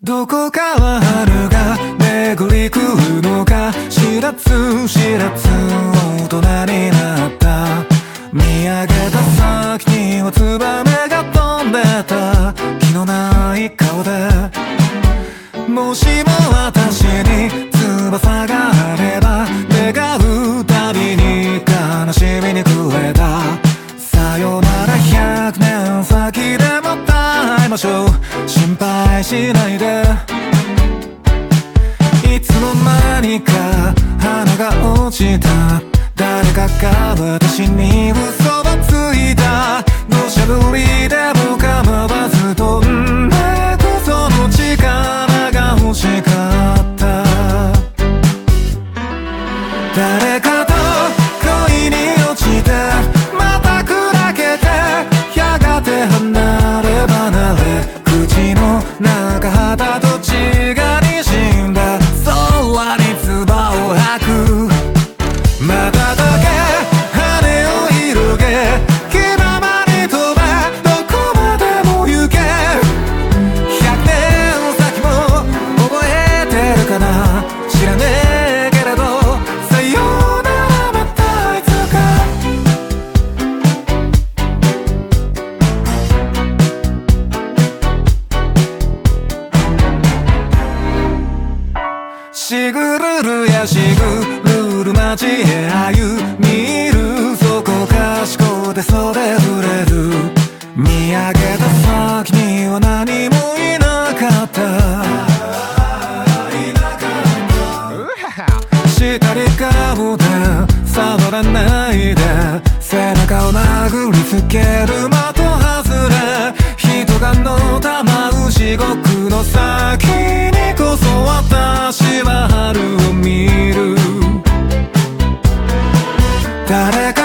どこから春が巡り来るのか知らず知らず大人になった見上げた先にはツバメが飛んでた気のない顔でもしも私に翼があれば願うたびに悲しみに暮れたさよなら100年先でまた会いましょう心配しないでいつの間にか花が落ちた誰かが私に嘘をついた土砂降りでも構わず飛んでくその力が欲しかった誰かと恋に落ちてまた砕けてやがて離れ離れ口の中肌と血が滲んだ空に唾を吐くまただけ羽を広げ気ままに飛べどこまでも行け100年先も覚えてるかな知らねえけれどさよならまたいつかしぐるるやしぐるる街へ歩みるそこかしこで袖触れる見上げた先には何もいなかったしたり顔で触らないで背中を殴りつける的外れ人がのたまう地獄の先にこそ私は春を見る誰か